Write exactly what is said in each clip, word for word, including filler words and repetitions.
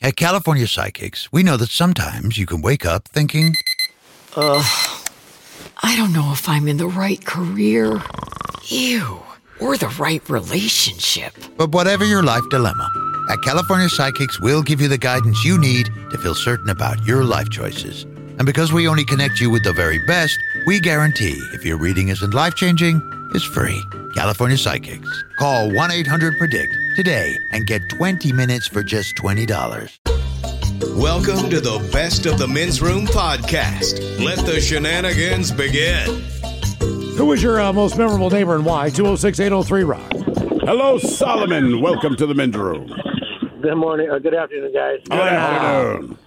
At California Psychics, we know that sometimes you can wake up thinking, Ugh, I don't know if I'm in the right career. Ew. Or the right relationship. But whatever your life dilemma, at California Psychics, we'll give you the guidance you need to feel certain about your life choices. And because we only connect you with the very best, we guarantee if your reading isn't life-changing, it's free. California Psychics. Call one eight hundred predict today and get twenty minutes for just twenty dollars. Welcome to the Best of the Men's Room podcast. Let the shenanigans begin. Who is your uh, most memorable neighbor and why? two oh six, eight oh three, rock. Hello, Solomon. Welcome to the men's room. Good morning, or good afternoon, guys. Good afternoon.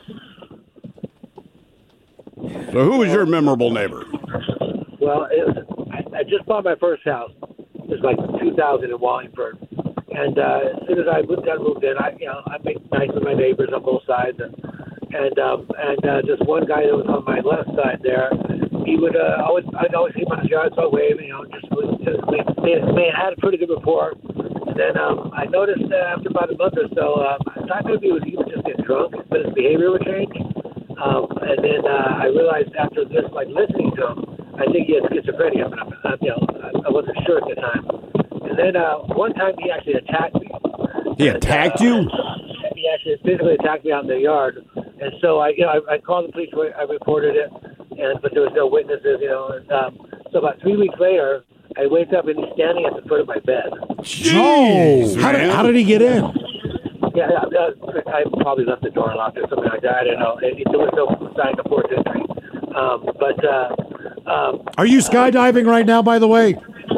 So who was your memorable neighbor? Well, it was, I, I just bought my first house. It was like two thousand in Wallingford. And uh, as soon as I moved, got moved in, I, you know, I made nice with my neighbors on both sides. And and um, and uh, just one guy that was on my left side there, he would uh, always, I'd always see him on his yard, so I wave, you know, just, just we, we, we had a pretty good rapport. And then um, I noticed uh, after about a month or so, um, I thought maybe it was he would just get drunk, but his behavior would change. Um, and then uh, I realized after this, like listening to him, I think he had schizophrenia, but I'm, I'm, you know, I, I wasn't sure at the time. And then uh, one time he actually attacked me. He and, attacked uh, you? He actually physically attacked me out in the yard. And so I, you know, I, I called the police. I reported it, and but there was no witnesses. You know, and, um, so about three weeks later, I wake up and he's standing at the foot of my bed. Jeez, how did, how did he get in? Yeah, I, I probably left the door unlocked or something like that. I don't know. It, it, there was no sign of forced entry. Um, but uh, um, Are you skydiving right now, by the way?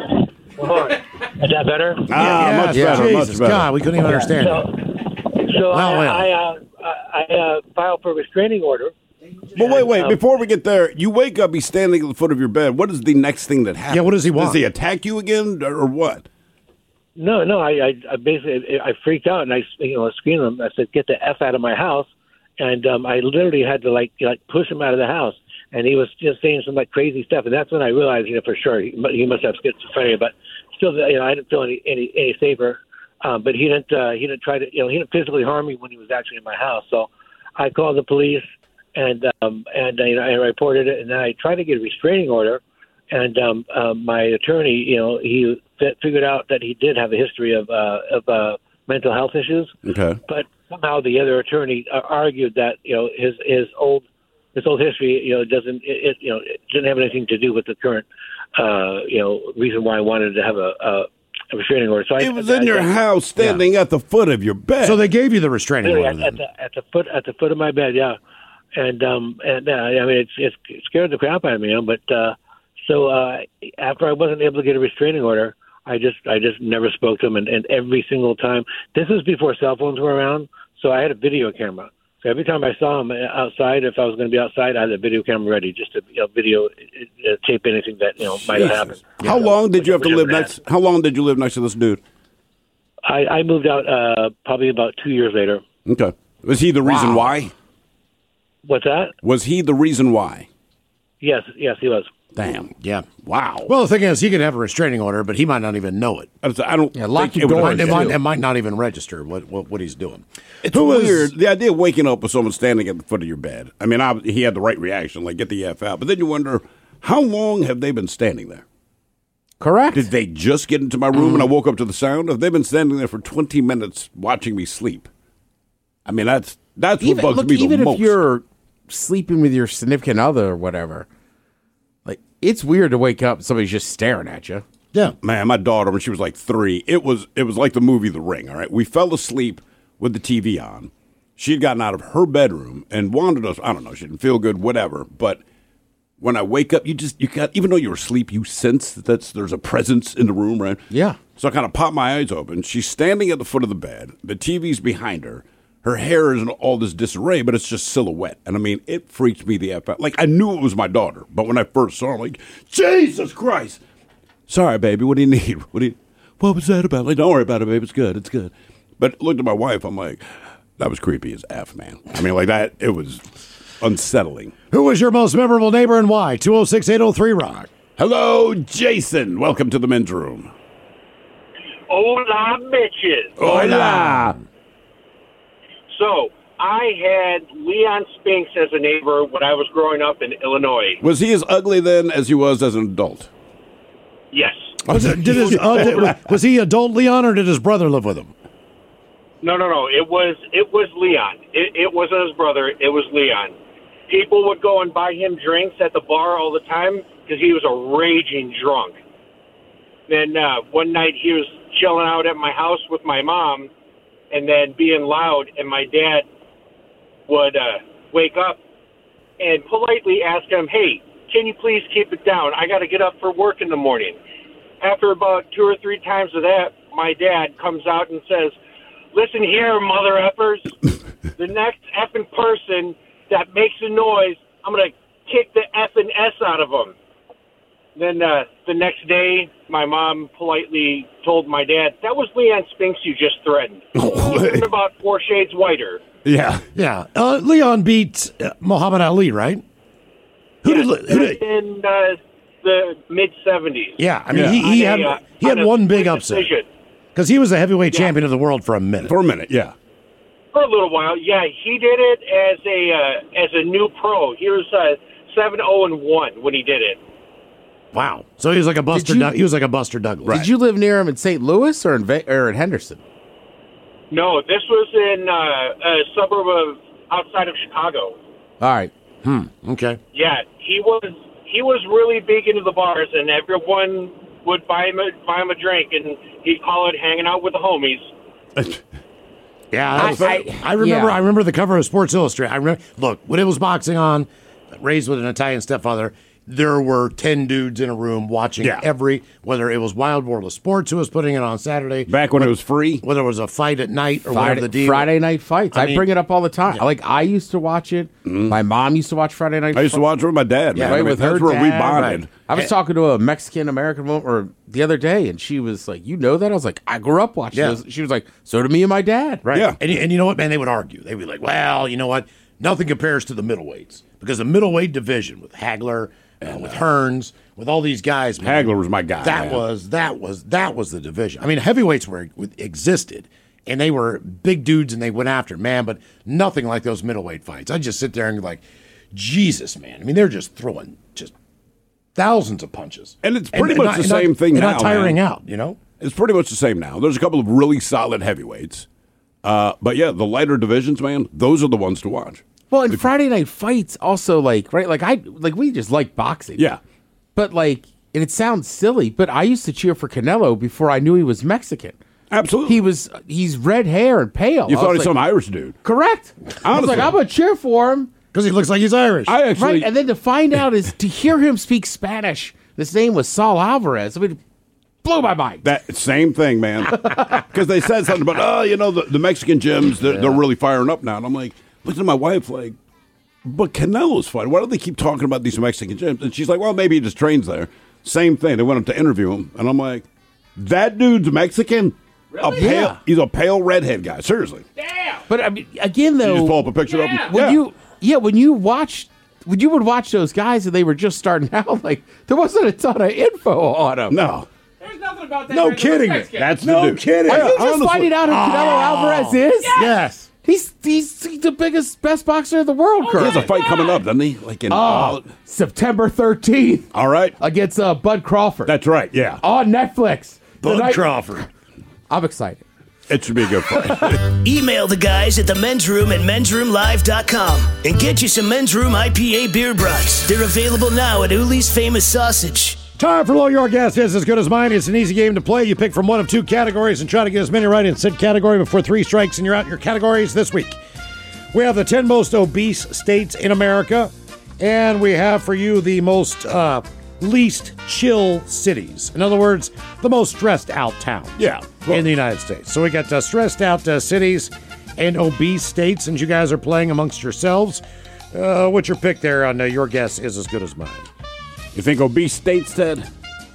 Is that better? Ah, Yeah, much yeah, better, Jesus, much better. God, we couldn't even understand So, it. so Well, I, well. I, uh, I uh, filed for a restraining order. But wait, wait, Um, before we get there, you wake up, he's standing at the foot of your bed. What is the next thing that happens? Yeah, what does he want? Does he attack you again, or what? No, no. I, I, I basically I freaked out and I, you know, screamed at him. I said, "Get the f out of my house!" And um, I literally had to like like push him out of the house. And he was just saying some like crazy stuff. And that's when I realized, you know, for sure he, he must have schizophrenia. But still, you know, I didn't feel any any, any safer. Um, but he didn't uh, he didn't try to, you know, he didn't physically harm me when he was actually in my house. So I called the police and um, and uh, you know, I reported it. And then I tried to get a restraining order. And um, uh, my attorney, you know, he f- figured out that he did have a history of uh, of uh, mental health issues. Okay. But somehow the other attorney uh, argued that, you know, his his old his old history, you know, doesn't it, it you know it didn't have anything to do with the current uh, you know reason why I wanted to have a, a, a restraining order. So I, It was I, in your I, house, standing at the foot of your bed. So they gave you the restraining Really, order at, then? at the at the foot at the foot of my bed, yeah, and um and uh, I mean it's it's it scared the crap out of me, you know. But uh, so uh, after I wasn't able to get a restraining order, I just I just never spoke to him, and, and every single time. This was before cell phones were around, so I had a video camera. So every time I saw him outside, if I was going to be outside, I had a video camera ready just to you know, video uh, tape anything that you know might have happened. How Yeah, long did which- you have to which live I've next? How long did you live next to this dude? had. I, I moved out uh, probably about two years later. Okay. Was he the reason Wow. why? What's that? Was he the reason why? Yes, yes, he was. Damn. Yeah. Wow. Well, the thing is, he could have a restraining order, but he might not even know it. I was- I don't. Yeah, lock think your it would doors, It hurt might, you. it might not even register what, what, what he's doing. It's Who was- weird. The idea of waking up with someone standing at the foot of your bed. I mean, I, he had the right reaction, like get the F out. But then you wonder, how long have they been standing there? Correct. Did they just get into my room and I woke up to the sound? Have they been standing there for twenty minutes watching me sleep? I mean, that's that's what even, bugs look, me the even most. if you're sleeping with your significant other or whatever, like it's weird to wake up and somebody's just staring at you. Yeah. Man, my daughter, when she was like three, it was it was like the movie The Ring, all right? We fell asleep with the T V on. She'd gotten out of her bedroom and wanted us, I don't know, she didn't feel good, whatever. But when I wake up, you just, you got, even though you're asleep, you sense that that's, there's a presence in the room, right? Yeah. So I kind of pop my eyes open. She's standing at the foot of the bed. The T V's behind her. Her hair is in all this disarray, but it's just silhouette. And I mean, it freaks me the F out. Like, I knew it was my daughter, but when I first saw her, I'm like, Jesus Christ. Sorry, baby, what do you need? What do you, what was that about? Like, don't worry about it, baby, it's good, it's good. But looked at my wife, I'm like, that was creepy as F, man. I mean, like that, it was unsettling. Who was your most memorable neighbor and why? two oh six, eight oh three, rock. Hello, Jason. Welcome to the men's room. Hola, bitches. Hola. So, I had Leon Spinks as a neighbor when I was growing up in Illinois. Was he as ugly then as he was as an adult? Yes. Was, it, did his, uh, did, was he adult Leon, or did his brother live with him? No, no, no. It was it was Leon. It, it wasn't his brother. It was Leon. People would go and buy him drinks at the bar all the time because he was a raging drunk. Then uh, one night he was chilling out at my house with my mom and then being loud, and my dad would uh, wake up and politely ask him, hey, can you please keep it down? I got to get up for work in the morning. After about two or three times of that, my dad comes out and says, listen here, mother effers, the next effing person that makes a noise, I'm going to kick the effing S out of them. Then uh, the next day, my mom politely told my dad, that was Leon Spinks you just threatened. He's about four shades whiter. Yeah. Yeah. Uh, Leon beat uh, Muhammad Ali, right? Who Yes, did, who did, in uh, the mid-seventies. yeah, I mean, Yeah. he, he On had a, uh, he had on a one big split upset. decision. Because he was the heavyweight Yeah. champion of the world for a minute. For a minute, yeah. For a little while, yeah. He did it as a uh, as a new pro. He was uh, seven oh and one when he did it. Wow. So he was like a Buster. you- Doug- he was like a Buster Douglas. Did you live near him in Saint Louis or in, Va- or in Henderson? No, this was in uh, a suburb of outside of Chicago. All right. Okay. Yeah, he was he was really big into the bars, and everyone would buy him a, buy him a drink, and he'd call it hanging out with the homies. Yeah, I- I, I, I- remember. yeah. I remember the cover of Sports Illustrated. I remember. Look, when it was boxing on, raised with an Italian stepfather, there were ten dudes in a room watching Yeah. every. Whether it was Wild World of Sports, who was putting it on Saturday, Back when it was free. whether it was a fight at night or whatever Friday, the deal. Friday night fights. I, I mean- bring it up all the time. Like I used to watch it. My mom used to watch Friday night. I used to watch it with my dad. Yeah, man. right, I mean, with that's her where we dad, bonded. right. I was talking to a Mexican American woman or the other day, and she was like, "You know that?" I was like, "I grew up watching Yeah. this." She was like, "So did me and my dad." Right. Yeah. And, you- and you know what, man? They would argue. They would be like, well, you know what? Nothing compares to the middleweights. Because the middleweight division with Hagler, uh, with Hearns, with all these guys, man, Hagler was my guy, That man. was that was that was the division. I mean, heavyweights were existed, and they were big dudes, and they went after it, man. But nothing like those middleweight fights. I just sit there and be like, Jesus, man. I mean, they're just throwing just thousands of punches, And it's pretty much not- the not- same thing and now, Not tiring man. out, you know. It's pretty much the same now. There's a couple of really solid heavyweights. Uh, but yeah, the lighter divisions, man, those are the ones to watch. Well, and Friday night fights also like right, like I like we just like boxing. Yeah. But like, and it sounds silly, but I used to cheer for Canelo before I knew he was Mexican. Absolutely. He was he's red hair and pale. You I thought was he's like, some Irish dude. correct? I was Honestly. like, I'm gonna cheer for him. Because he looks like he's Irish. I actually. Right, and then to find out is to hear him speak Spanish. His name was Saul Alvarez. I mean, blew my mind. That same thing, man. Because they said something about, oh, you know, the, the Mexican gyms, they're, they're really firing up now. And I'm like, looking at my wife, like, but Canelo's fighting. Why do they keep talking about these Mexican gyms? And she's like, well, maybe he just trains there. Same thing. They went up to interview him. And I'm like, that dude's Mexican? A pale, Yeah. He's a pale redhead guy. Seriously. But I mean, again, You though, just pull up a picture of him. when Yeah. you yeah when you watch when you would watch those guys and they were just starting out, like there wasn't a ton of info on them. No. There's nothing about that. No kidding. That's No the dude. kidding. Are Yeah, you just honestly. finding out who Canelo Alvarez is? Yes. He's, he's he's the biggest, best boxer in the world He currently. has a fight coming up, doesn't he? Like in. Oh, September thirteenth all right. against uh, Bud Crawford That's right. Yeah. on Netflix. The Bud night- Crawford. I'm excited. It should be a good fight. Email the guys at the men's room at men's room live dot com and get you some Men's Room I P A beer brats. They're available now at Uli's Famous Sausage. Time for Low Your Guess is as good as mine. It's an easy game to play. You pick from one of two categories and try to get as many right in said category before three strikes and you're out in your categories this week. We have the ten most obese states in America, and we have for you the most uh, least chill cities. In other words, the most stressed out towns Yeah. in the United States. So we got uh, stressed out uh, cities and obese states, and you guys are playing amongst yourselves. Uh, what's your pick there on uh, Your Guess is as good as mine? You think obese states, Ted?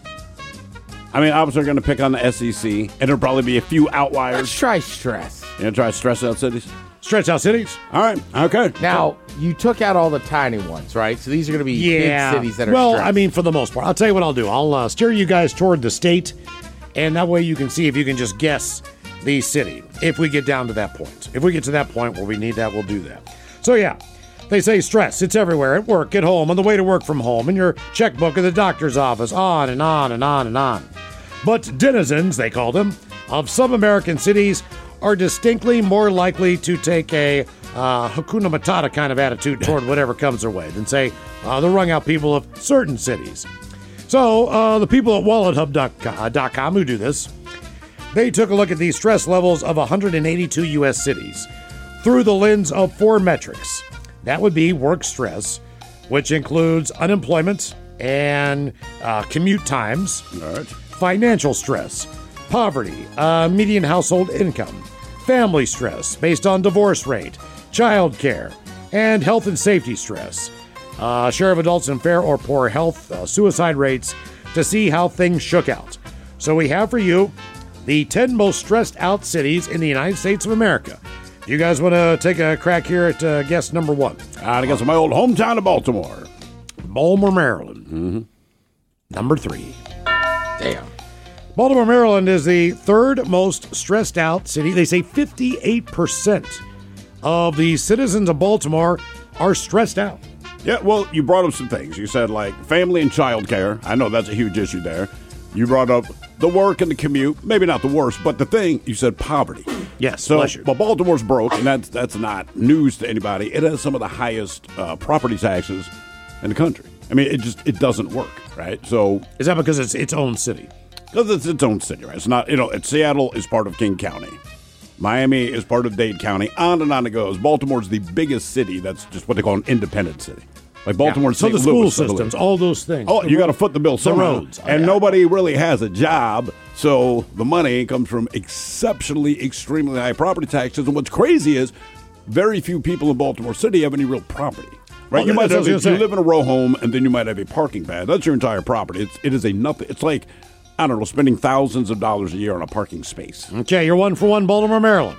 I mean, obviously, we're going to pick on the S E C, and there'll probably be a few Let's outliers. try stress. You know, try to stress out cities. Stretch out cities? All right. Okay. Now, you took out all the tiny ones, right? So these are going to be big cities that are well, stressed. I mean, for the most part. I'll tell you what I'll do. I'll uh, steer you guys toward the state, and that way you can see if you can just guess the city. If we get down to that point. If we get to that point where we need that, we'll do that. So, yeah. They say stress, it's everywhere, at work, at home, on the way to work from home, in your checkbook at the doctor's office, on and on and on and on. But denizens, they call them, of some American cities are distinctly more likely to take a uh, Hakuna Matata kind of attitude toward whatever comes their way than, say, uh, the wrung-out people of certain cities. So, uh, the people at wallet hub dot com who do this, they took a look at the stress levels of one hundred eighty-two U S cities through the lens of four metrics. That would be work stress, which includes unemployment and uh, commute times, All right. financial stress, poverty, uh, median household income, family stress based on divorce rate, child care, and health and safety stress, uh, share of adults in fair or poor health, uh, suicide rates, to see how things shook out. So we have for you the ten most stressed out cities in the United States of America. You guys want to take a crack here at uh, guess number one? I guess my old hometown of Baltimore. Baltimore, Maryland. Mm-hmm. Number three. Damn. Baltimore, Maryland is the third most stressed out city. They say fifty-eight percent of the citizens of Baltimore are stressed out. Yeah, well, you brought up some things. You said, like, family and child care. I know that's a huge issue there. You brought up the work and the commute. Maybe not the worst, but the thing, you said poverty. Yes, so, bless you. But Baltimore's broke, and that's that's not news to anybody. It has some of the highest uh, property taxes in the country. I mean, it just it doesn't work, right? So Is that because it's its own city? because it's its own city, right? It's not, you know, it's, Seattle is part of King County. Miami is part of Dade County. On and on it goes. Baltimore's the biggest city that's just what they call an independent city. Like Baltimore, So Saint the school Louis, systems, all those things. Oh, The you got to road- foot the bill somehow. roads. And Yeah. nobody really has a job, so the money comes from exceptionally, extremely high property taxes. And what's crazy is very few people in Baltimore City have any real property. Right? Oh, you might that's what have I was you gonna say. live in a row home, and then you might have a parking pad. That's your entire property. It's it is a nothing. It's like, I don't know, spending thousands of dollars a year on a parking space. Okay, you're one for one, Baltimore, Maryland.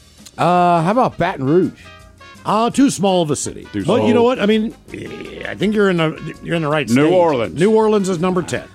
Uh, how about Baton Rouge? Uh, too small of a city. Too But small. you know what? I mean, eh, I think you're in the you're in the right New state. Orleans. New Orleans is number ten.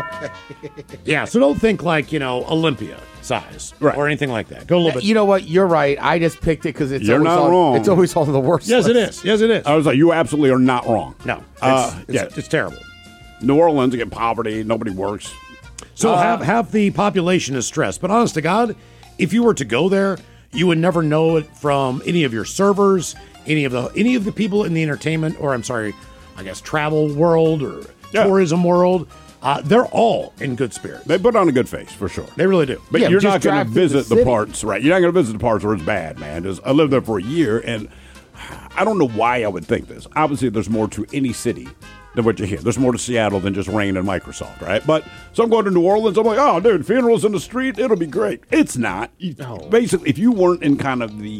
Yeah, so don't think like, you know, Olympia size Right. or anything like that. Go a little bit. You know what? You're right. I just picked it because it's You're always not on, wrong. It's always on the worst. Yes, it list. is. Yes, it is. I was like, you absolutely are not wrong. No, it's, Uh, it's, yeah. it's terrible. New Orleans, again, poverty, nobody works. So Uh, half half the population is stressed. But honest to God, if you were to go there, you would never know it from any of your servers, any of the any of the people in the entertainment, or I'm sorry, I guess travel world or Yeah. tourism world. Uh, they're all in good spirits. They put on a good face, for sure. They really do. But Yeah, you're just not going drive to through the visit the, city. parts, right? You're not going to visit the parts where it's bad, man. Just, I lived there for a year, and I don't know why I would think this. Obviously, there's more to any city than what you hear. There's more to Seattle than just rain and Microsoft, right? But so I'm going to New Orleans. I'm like, oh, dude, funerals in the street, it'll be great. It's not. You- Basically, if you weren't in kind of the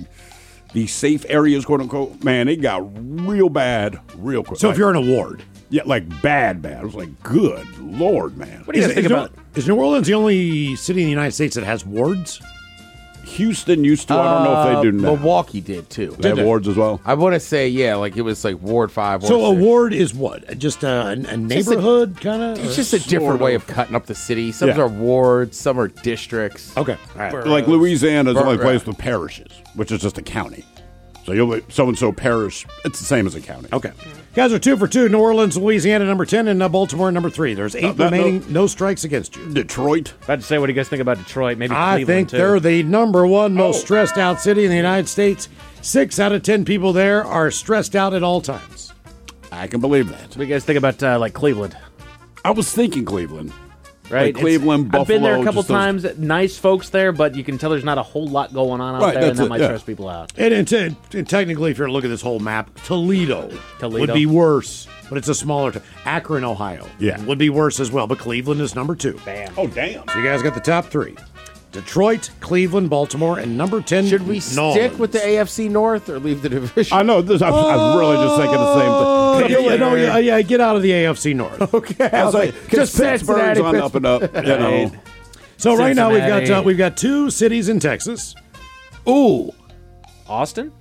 the safe areas, quote unquote, man, it got real bad real quick. So Like, if you're in a ward, yeah, like bad, bad. I was like, good lord, man. What do you guys think is, about? New, is New Orleans the only city in the United States that has wards? Houston used to. I don't know if they do now. Uh, Milwaukee did too. They have they? wards as well. I want to say yeah, like it was like Ward Five. Ward So a six. ward is what? Just a, a just a- neighborhood kind of? It's just a different Sort way of. of cutting up the city. Some Yeah. are wards, some are districts. Okay. All right. Like Louisiana is the only Right. place with parishes, which is just a county. So you'll so and so parish. It's the same as a county. Okay. Guys are two for two. New Orleans, Louisiana, number ten, and uh, Baltimore, number three. There's eight Uh, that- remaining. No strikes against you. Detroit. About to say, what do you guys think about Detroit? Maybe I Cleveland think too. they're the number one most Oh. stressed out city in the United States. Six out of ten people there are stressed out at all times. I can believe that. What do you guys think about uh, like Cleveland? I was thinking Cleveland. Right, Like It's- Cleveland, I've been there a Buffalo, couple just those- times. Nice folks there, but you can tell there's not a whole lot going on out Right, there, and that's that it, might yeah. stress people out. And, and, te- and technically, if you're looking at this whole map, Toledo, Toledo. would be worse, but it's a smaller. T- Akron, Ohio, Yeah. would be worse as well. But Cleveland is number two. Bam. Oh damn. So you guys got the top three: Detroit, Cleveland, Baltimore, and number ten. Should we New stick Orleans. with the A F C North or leave the division? I know this. I, I was really just thinking the same Oh, thing. yeah, no, yeah, yeah, get out of the A F C North. okay, I was like, just Pittsburgh's Cincinnati, on up and up. You know. So right now we've got uh, Cincinnati. we've got two cities in Texas. Ooh, Austin?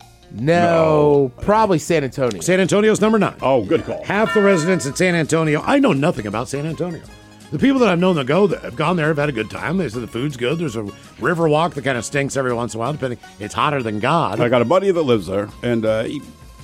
no, probably San Antonio. San Antonio's number nine. Oh, good call. Half the residents in San Antonio. I know nothing about San Antonio. the people that I've known that go that have gone there have had a good time. They said the food's good. There's a river walk that kind of stinks every once in a while, depending. It's hotter than God. I got a buddy that lives there, and uh, he,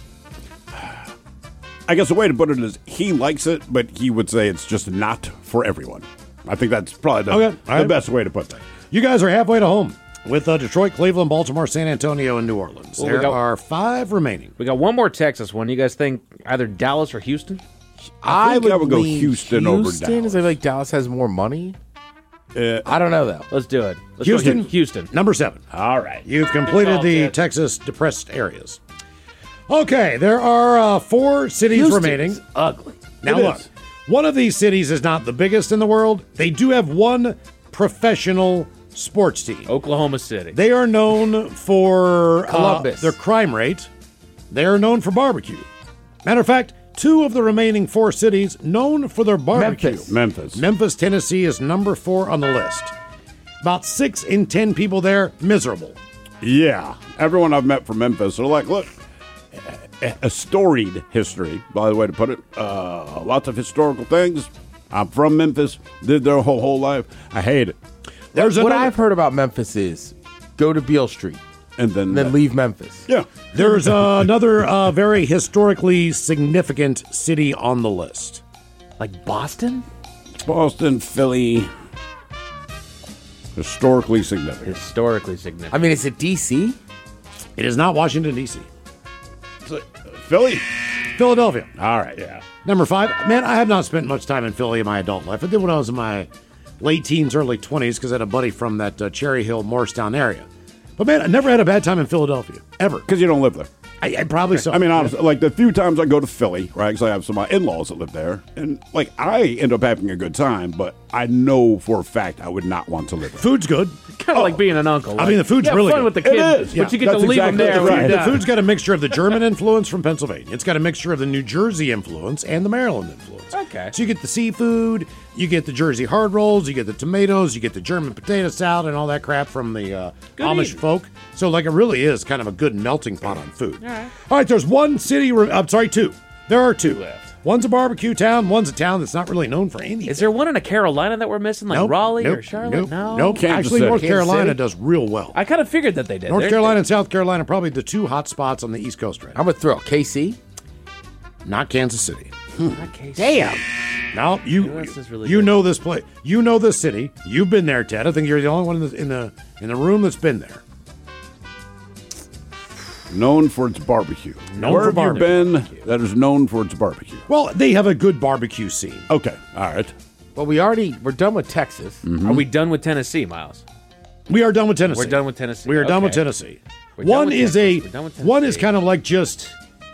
I guess the way to put it is he likes it, but he would say it's just not for everyone. I think that's probably the, Okay, the right. best way to put that. You guys are halfway to home with uh, Detroit, Cleveland, Baltimore, San Antonio, and New Orleans. Well, we there got- are five remaining. We got one more Texas one. You guys think either Dallas or Houston? I think I would go lean Houston over Houston? Dallas. Is it like Dallas has more money? Uh, I don't know, though. Let's do it. Let's Houston? Go Houston. Number seven. all right. You've completed call, the Ted. Texas depressed areas. Okay, there are uh, four cities Houston's remaining. ugly. Now It look, is. one of these cities is not the biggest in the world. They do have one professional sports team. Oklahoma City. They are known for uh, Columbus. their crime rate. They are known for barbecue. Matter of fact, two of the remaining four cities known for their barbecue. Memphis. Memphis. Memphis, Tennessee is number four on the list. About six in ten people there, miserable. Yeah. Everyone I've met from Memphis are like, look, a, a storied history, by the way to put it. Uh, lots of historical things. I'm from Memphis, lived there a whole, whole life. I hate it. There's What another- I've heard about Memphis is go to Beale Street And then, and then leave Memphis. Yeah. There's uh, another uh, very historically significant city on the list. Like Boston? Boston, Philly. Historically significant. Historically significant. I mean, is it D C? It is not Washington, D C Philly? Philadelphia. All right, yeah. Number five. Man, I have not spent much time in Philly in my adult life. I did when I was in my late teens, early twenties, because I had a buddy from that uh, Cherry Hill, Morristown area. But man, I never had a bad time in Philadelphia, ever. Because you don't live there. I, I probably so. I mean, honestly, like the few times I go to Philly, right? Because I have some of my in-laws that live there, and like I end up having a good time, but I know for a fact I would not want to live there. Food's good. Kind of like being an uncle. I mean, the food's you have really fun good. with the It kids, is. but you Yeah, get to that's leave them exactly there. right. when you're The done. food's got a mixture of the German influence from Pennsylvania. It's got a mixture of the New Jersey influence and the Maryland influence. Okay. So you get the seafood, you get the Jersey hard rolls, you get the tomatoes, you get the German potato salad and all that crap from the uh, Good Amish eating. folk. So like it really is kind of a good melting pot on food. All right. All right, there's one city, re- I'm sorry, two. There are two. left. One's a barbecue town, one's a town that's not really known for anything. Is there one in a Carolina that we're missing, like Nope, Raleigh nope, or Charlotte? Nope, no. nope. Kansas Actually, City. North Kansas Carolina City? does real well. I kind of figured that they did. North They're- Carolina and South Carolina are probably the two hot spots on the East Coast right now. I'm going to throw K C. Not Kansas City. Not K C. Damn. Now you Yeah, this is really you good. know this place. You know this city. You've been there, Ted. I think you're the only one in the in the, in the room that's been there. Known for its barbecue. Known Where for have barbecue. you been that is known for its barbecue? Well, they have a good barbecue scene. Okay, all right. Well, we already, we're done with Texas. Are we done with Tennessee, Miles? We are done with Tennessee. We're done with Tennessee. We are done with Okay. Tennessee. We're done One with is Texas. a We're done with one is Tennessee. kind of like just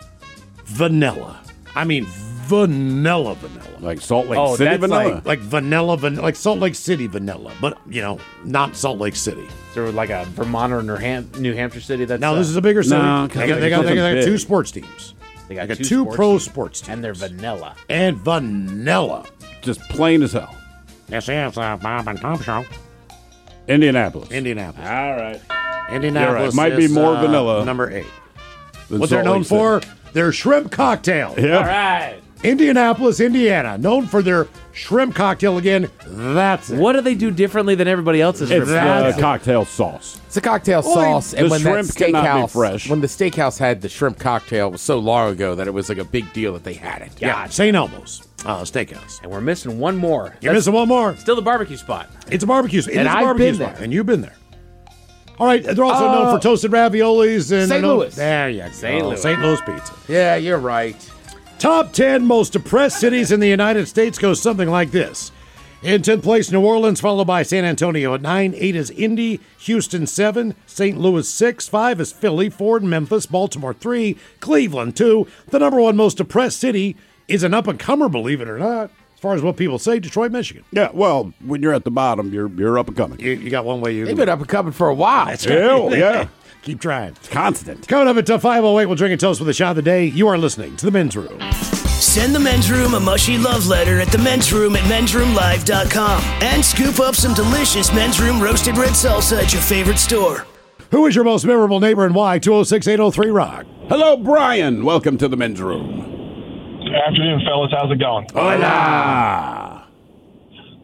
vanilla. I mean vanilla vanilla. Like Salt Lake Oh, City that's vanilla. like- Like vanilla vanilla like Salt Lake City vanilla, but you know, not Salt Lake City. Is there like a Vermont or New, Ham- New Hampshire city that's Now uh, this is a bigger city. No, they got, they got, they got, something they got two big. sports teams. they got, They got two, two sports pro teams, sports teams. and they're vanilla. And vanilla. Just plain as hell. Yes, yes, uh, Bob and Tom show. Indianapolis. Indianapolis. All right. Indianapolis Might be is, more uh, vanilla Number eight. Than What they're Salt known Lake City. for, their shrimp cocktail. Yeah. All right. Indianapolis, Indiana, known for their shrimp cocktail again. That's it. What do they do differently than everybody else's? It's shrimp uh, cocktail? cocktail sauce. It's a cocktail Well, sauce, and the when that shrimp cannot be steakhouse, fresh. when the steakhouse had the shrimp cocktail, it was so long ago that it was like a big deal that they had it. Yeah, Saint Elmo's uh, Steakhouse. And we're missing one more. You're That's missing one more. still the barbecue spot. It's a barbecue. It And is a I've barbecue been spot, there. and you've been there. All right, they're also Uh, known for toasted raviolis and Saint you know- Louis. There you go. Saint Louis. Saint Louis pizza. Yeah, you're right. Top ten most depressed cities in the United States goes something like this. In tenth place, New Orleans, followed by San Antonio at nine. eight is Indy. Houston, seven. Saint Louis, six. five is Philly. four, Memphis. Baltimore, three. Cleveland, two. The number one most depressed city is an up-and-comer, believe it or not. As far as what people say, Detroit, Michigan. Yeah, well, when you're at the bottom, you're you're up and coming. You, you got one way you They've can been up and coming for a while. Yeah, yeah. keep trying. Constant. Coming up at five oh eight, we'll drink and toast with a shot of the day. You are listening to The Men's Room. Send the men's room a mushy love letter at the men's room at men's room live dot com and scoop up some delicious men's room roasted red salsa at your favorite store. Who is your most memorable neighbor and why? two oh six, eight oh three, rock. Hello, Brian. Welcome to the men's room. Afternoon, fellas. How's it going? Hola.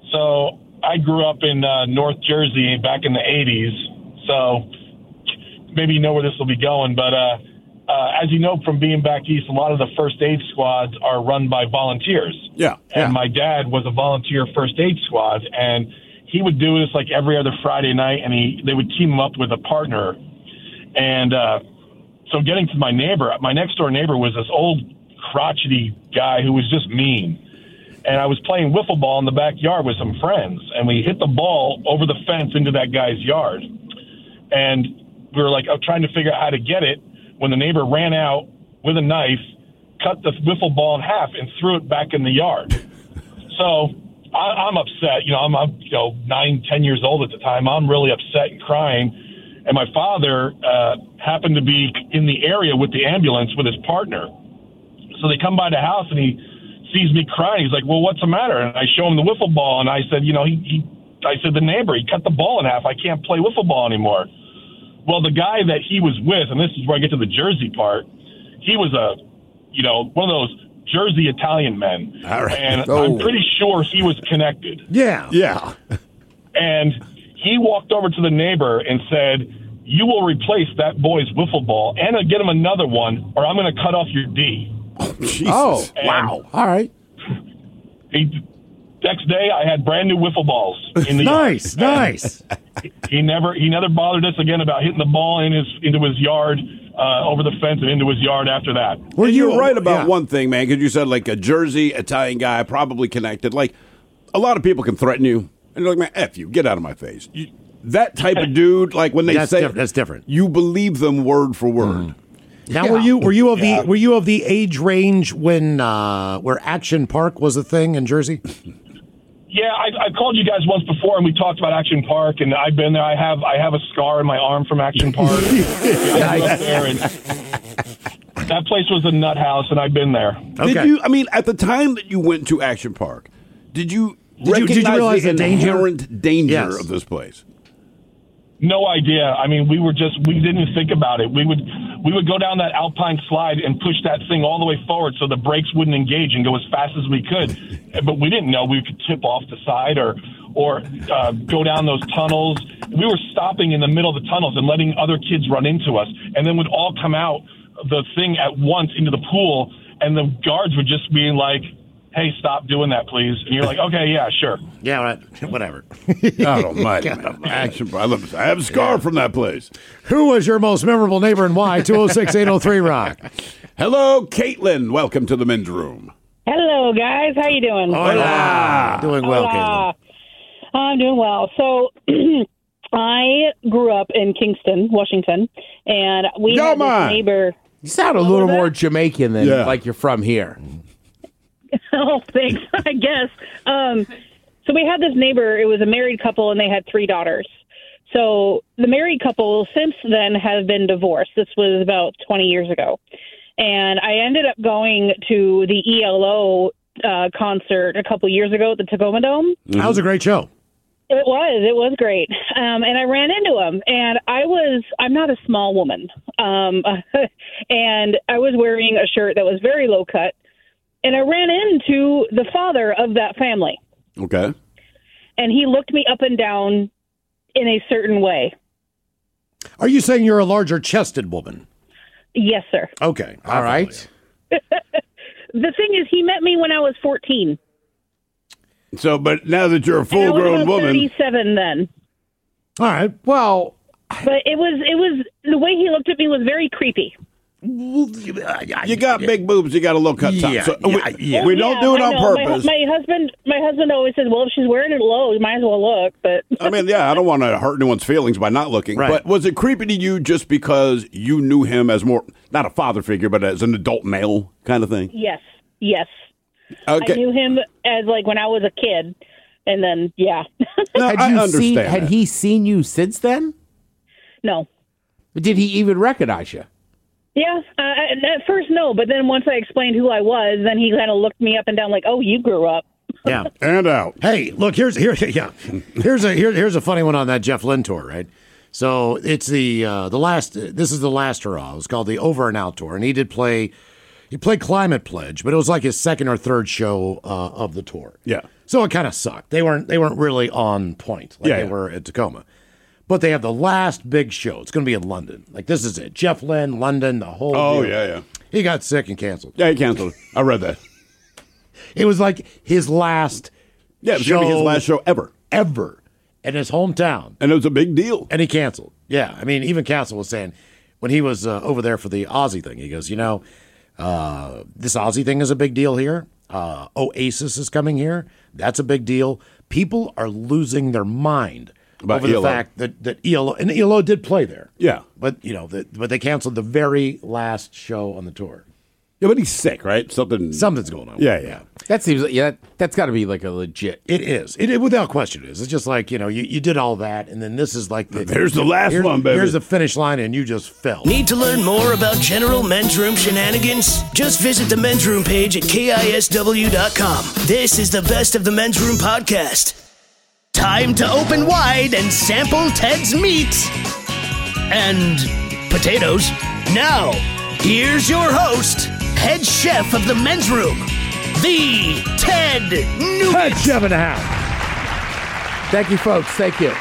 So I grew up in uh, North Jersey back in the eighties. So maybe you know where this will be going. But uh, uh, as you know from being back east, a lot of the first aid squads are run by volunteers. Yeah. And yeah. my dad was a volunteer first aid squad. And he would do this like every other Friday night. And he they would team him up with a partner. And uh, so getting to my neighbor, my next door neighbor was this old crotchety guy who was just mean. And I was playing wiffle ball in the backyard with some friends, and we hit the ball over the fence into that guy's yard. And we were like uh, trying to figure out how to get it when the neighbor ran out with a knife, cut the wiffle ball in half, and threw it back in the yard. So I, I'm upset. You know, I'm, I'm you know nine, ten years old at the time. I'm really upset and crying. And my father uh, happened to be in the area with the ambulance with his partner. So they come by the house, and he sees me crying. He's like, well, what's the matter? And I show him the wiffle ball, and I said, you know, he, he I said, the neighbor, he cut the ball in half. I can't play wiffle ball anymore. Well, the guy that he was with, and this is where I get to the Jersey part, he was a, you know, one of those Jersey Italian men. All right. And oh. I'm pretty sure he was connected. Yeah. Yeah. And he walked over to the neighbor and said, you will replace that boy's wiffle ball and get him another one, or I'm going to cut off your D. Oh, Jesus. Oh, And wow. All right. He, next day, I had brand new wiffle balls in the Nice, yard. nice. He never he never bothered us again about hitting the ball in his into his yard, uh, over the fence and into his yard after that. Well, you were right about yeah. one thing, man, because you said like a Jersey Italian guy, probably connected. Like, a lot of people can threaten you, and you're like, man, F you, get out of my face. You, that type of dude, like when they That's say diff- that's different. you believe them word for word. Now, Yeah. were you were you of Yeah. the were you of the age range when uh, where Action Park was a thing in Jersey? Yeah, I, I called you guys once before, and we talked about Action Park, and I've been there. I have I have a scar in my arm from Action Park. I grew up there, and that place was a nut house, and I've been there. Okay. Did you? I mean, at the time that you went to Action Park, did you Did you- did you recognize realize the the danger? inherent danger Yes. of this place? No idea. I mean, we were just we didn't think about it. We would we would go down that alpine slide and push that thing all the way forward so the brakes wouldn't engage and go as fast as we could. But we didn't know we could tip off the side or or uh, go down those tunnels. We were stopping in the middle of the tunnels and letting other kids run into us, and then would all come out the thing at once into the pool, and the guards would just be like, hey, stop doing that, please. And you're like, okay, yeah, sure. Yeah, right. Whatever. I don't mind. man. Action Park. I love- I have a scar from that place. Who was your most memorable neighbor and why? two oh six, eight oh three, rock. Hello, Caitlin. Welcome to the men's room. Hello, guys. How you doing? Hola. Doing well, Hola. I'm doing well. So I grew up in Kingston, Washington, and we Yeah, had man. this neighbor. You sound a What little was more that? Jamaican than Yeah. like you're from here. Oh, thanks, I guess. Um, so we had this neighbor. It was a married couple, and they had three daughters. So the married couple since then have been divorced. This was about twenty years ago. And I ended up going to the E L O uh, concert a couple years ago at the Tacoma Dome. That was a great show. It was. It was great. Um, and I ran into him. And I was, I'm not a small woman. Um, and I was wearing a shirt that was very low cut. And I ran into the father of that family. Okay. And he looked me up and down in a certain way. Are you saying you're a larger chested woman? Yes, sir. Okay. All right. The thing is, he met me when I was fourteen. So, but now that you're a And I was full-grown about woman, thirty-seven then. All right. Well, But it was, it was, the way he looked at me was very creepy. you got big boobs, you got a low cut top. Yeah, so yeah, we, yeah. we Yeah, don't do it I on know. purpose. My, my husband, my husband always says, "Well, if she's wearing it low, you might as well look." But I mean, yeah, I don't want to hurt anyone's feelings by not looking. Right. But was it creepy to you just because you knew him as more, not a father figure, but as an adult male kind of thing? yes, yes, Okay. I knew him as like when I was a kid, and then yeah, No, had I you understand. seen? Had that. he seen you since then? no, Did he even recognize you? yeah. Uh, at first, no, but then once I explained who I was, then he kind of looked me up and down, like, "Oh, you grew up." Yeah. And out. Hey, look, here's here yeah. Here's a here, here's a funny one on that Jeff Lynne tour, right? So it's the uh, the last this is the last hurrah. It was called the Over and Out tour, and he did play he played Climate Pledge, but it was like his second or third show uh, of the tour. Yeah. So it kind of sucked. They weren't they weren't really on point like Yeah, they yeah. were at Tacoma. But they have the last big show. It's going to be in London. Like, this is it. Jeff Lynne, London, the whole Oh, deal. yeah, yeah. He got sick and canceled. Yeah, he canceled. I read that. It was like his last Yeah, it was show. going to be his last show ever. Ever. In his hometown. And it was a big deal. And he canceled. Yeah. I mean, even Castle was saying, when he was uh, over there for the Aussie thing, he goes, you know, uh, this Aussie thing is a big deal here. Uh, Oasis is coming here. That's a big deal. People are losing their mind About over E L O. the fact that, that E L O, and E L O did play there. Yeah. But, you know, the, but they canceled the very last show on the tour. Yeah, but he's sick, right? Something. Something's going on. Yeah, yeah. That seems like, yeah, that's got to be like a legit. It is. It, it without question it is. It's just like, you know, you, you did all that, and then this is like the There's the last here's- one, baby. Here's the finish line, and you just fell. Need to learn more about general men's room shenanigans? Just visit the men's room page at K I S W dot com. This is the Best of the Men's Room podcast. Time to open wide and sample Ted's meat and potatoes. Now, here's your host, head chef of the men's room, the Ted Nugent. Head chef and a half. Thank you, folks. Thank you.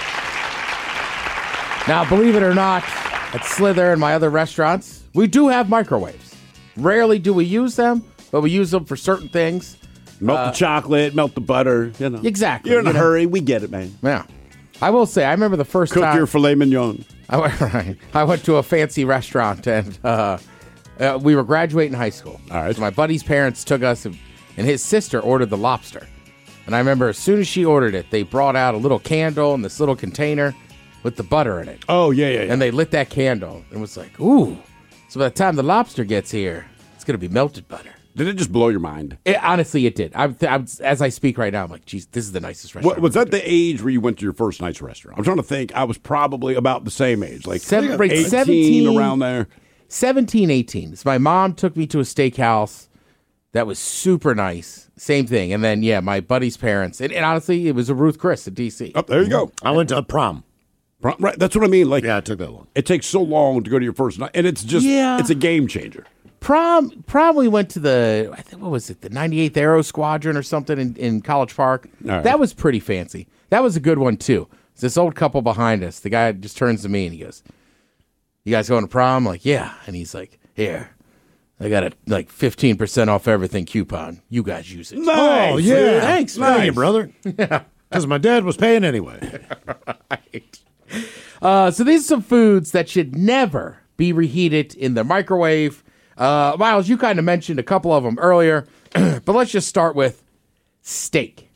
Now, believe it or not, at Slither and my other restaurants, we do have microwaves. Rarely do we use them, but we use them for certain things. Melt Uh, the chocolate, melt the butter. You know. Exactly. You're in a You know. hurry. We get it, man. Yeah. I will say, I remember the first Cook time. your filet mignon. I went, right. I went to a fancy restaurant, and uh, uh, we were graduating high school. All right. So my buddy's parents took us, and, and his sister ordered the lobster. And I remember as soon as she ordered it, they brought out a little candle in this little container with the butter in it. Oh, yeah, yeah, yeah. And they lit that candle, and was like, ooh. So by the time the lobster gets here, it's going to be melted butter. Did it just blow your mind? It, honestly, it did. I'm, I'm, as I speak right now, I'm like, geez, this is the nicest restaurant. What, was that the age where you went to your first night's restaurant? I'm trying to think. I was probably about the same age, like Seven- right, eighteen, seventeen around there. seventeen, eighteen. So my mom took me to a steakhouse that was super nice. Same thing. And then, yeah, my buddy's parents. And, and honestly, it was a Ruth Chris at D C. Oh, there you go. I went to a prom. Prom- Right, that's what I mean. Like, Yeah, it took that long. it takes so long to go to your first night, and it's just, Yeah. it's a game changer. Prom, prom we went to the, I think, what was it, the ninety-eighth Aero Squadron or something in, in College Park. All right. That was pretty fancy. That was a good one, too. It's this old couple behind us. The guy just turns to me and he goes, you guys going to prom? I'm like, yeah. And he's like, here, I got a like fifteen percent off everything coupon. You guys use it. Nice. Oh, yeah. Thanks, Thank nice. you, brother. Yeah. Because my dad was paying anyway. Right. Uh, so these are some foods that should never be reheated in the microwave. Uh, Miles, you kind of mentioned a couple of them earlier, but let's just start with steak.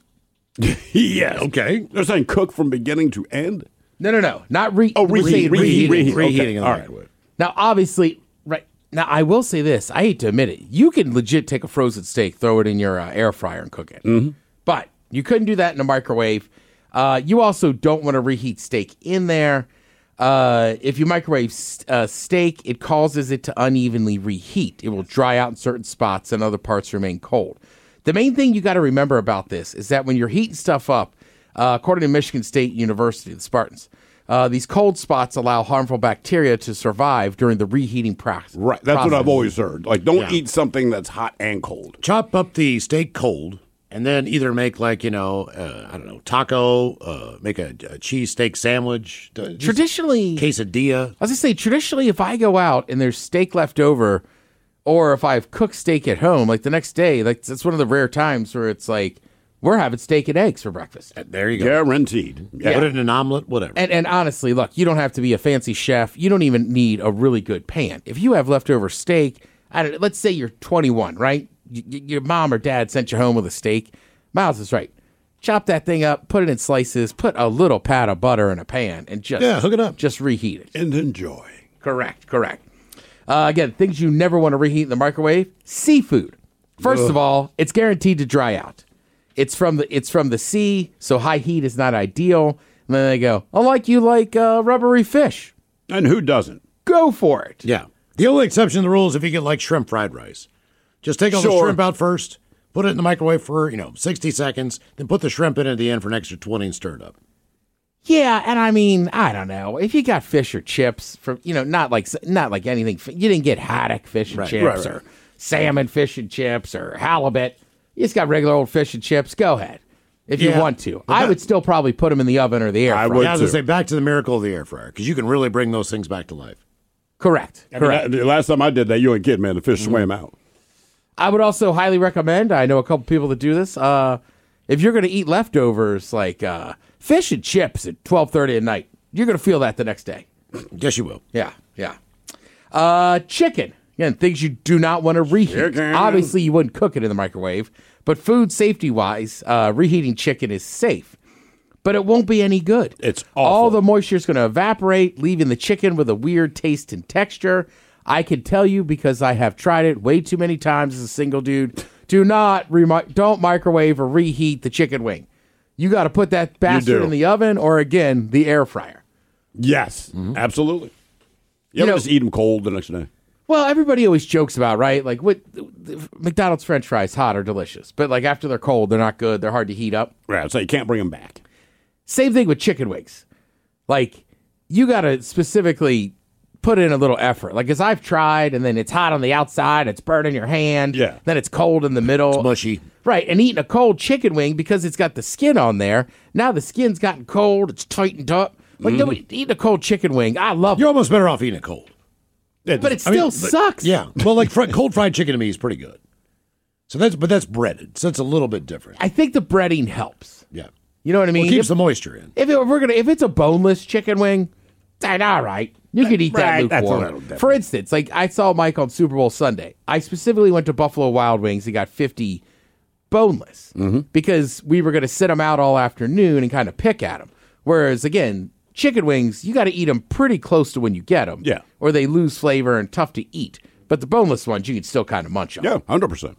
Yes. Okay. They're saying cook from beginning to end? No, no, no, not re. Oh, we're reheat, saying reheat, reheat. Reheating Okay. in the All right. microwave. Now, obviously, right now, I will say this. I hate to admit it. You can legit take a frozen steak, throw it in your uh, air fryer, and cook it. Mm-hmm. But you couldn't do that in a microwave. Uh, you also don't want to reheat steak in there. Uh, if you microwave uh, steak, it causes it to unevenly reheat. It will dry out in certain spots and other parts remain cold. The main thing you got to remember about this is that when you're heating stuff up, uh, according to Michigan State University, the Spartans, uh, these cold spots allow harmful bacteria to survive during the reheating process. Right. That's what I've always heard. Like, don't Yeah. eat something that's hot and cold. Chop up the steak cold, and then either make like, you know, uh, I don't know, taco, uh, make a, a cheese steak sandwich. uh, just Traditionally, quesadilla. I was gonna say, traditionally, if I go out and there's steak left over, or if I've cooked steak at home, like the next day, like that's one of the rare times where it's like we're having steak and eggs for breakfast. There you go. Guaranteed. Yeah. Put it in an omelet, whatever. And and honestly, look, you don't have to be a fancy chef. You don't even need a really good pan. If you have leftover steak, I don't, let's say you're twenty-one, right? Y- y- your mom or dad sent you home with a steak. Miles is right. Chop that thing up, put it in slices, put a little pat of butter in a pan, and just Yeah, hook it up. Just reheat it. And enjoy. Correct, correct. Uh, again, things you never want to reheat in the microwave: seafood. First Ugh. of all, it's guaranteed to dry out. It's from the it's from the sea, so high heat is not ideal. And then they go, "Oh, like you like uh, rubbery fish? And who doesn't? Go for it." Yeah. The only exception to the rule is if you get like shrimp fried rice. Just take all the Sure. shrimp out first, put it in the microwave for, you know, sixty seconds, then put the shrimp in at the end for an extra twenty and stir it up. Yeah, and I mean, I don't know if you got fish or chips from, you know, not like not like anything. You didn't get haddock fish and Right, chips right, right. or salmon fish and chips or halibut. You just got regular old fish and chips. Go ahead if you Yeah. want to. But I that- would still probably put them in the oven or the air I fryer. would yeah, I was gonna say back to the miracle of the air fryer because you can really bring those things back to life. Correct. I mean, Correct. that- the last time I did that, you ain't kidding, man. The fish swam out. I would also highly recommend, I know a couple people that do this, uh, if you're going to eat leftovers like uh, fish and chips at twelve thirty at night, you're going to feel that the next day. Yes, you will. Yeah, yeah. Uh, chicken. Again, things you do not want to reheat. Chicken. Obviously, you wouldn't cook it in the microwave, but food safety-wise, uh, reheating chicken is safe. But it won't be any good. It's awful. All the moisture is going to evaporate, leaving the chicken with a weird taste and texture. I can tell you because I have tried it way too many times as a single dude. Do not remi- don't microwave or reheat the chicken wing. You got to put that bastard do. in the oven or again the air fryer. Yes, absolutely. You, You ever know- just eat them cold the next day? Well, everybody always jokes about, right? Like, what McDonald's French fries, hot are delicious, but like after they're cold, they're not good. They're hard to heat up. Right, so you can't bring them back. Same thing with chicken wings. Like, you got to specifically put in a little effort. Like, as I've tried, and then it's hot on the outside, it's burning your hand. Yeah. Then it's cold in the middle. It's mushy. Right, and eating a cold chicken wing because it's got the skin on there. Now the skin's gotten cold. It's tightened up. Like, Mm-hmm. no, eating a cold chicken wing, I love You're it. almost better off eating it cold. But it I mean, still but- sucks. Yeah. Well, like fr- cold fried chicken to me is pretty good. So that's but that's breaded, so it's a little bit different. I think the breading helps. Yeah. You know what I mean? Well, it keeps If- the moisture in. If, it, if we're gonna, if it's a boneless chicken wing, then all right, you could eat that Right, that's lukewarm. a little different. For instance, like I saw Mike on Super Bowl Sunday. I specifically went to Buffalo Wild Wings and got fifty boneless Mm-hmm. because we were going to sit them out all afternoon and kind of pick at them. Whereas again, chicken wings, you got to eat them pretty close to when you get them, Yeah. or they lose flavor and tough to eat. But the boneless ones, you can still kind of munch on. Yeah, one hundred percent.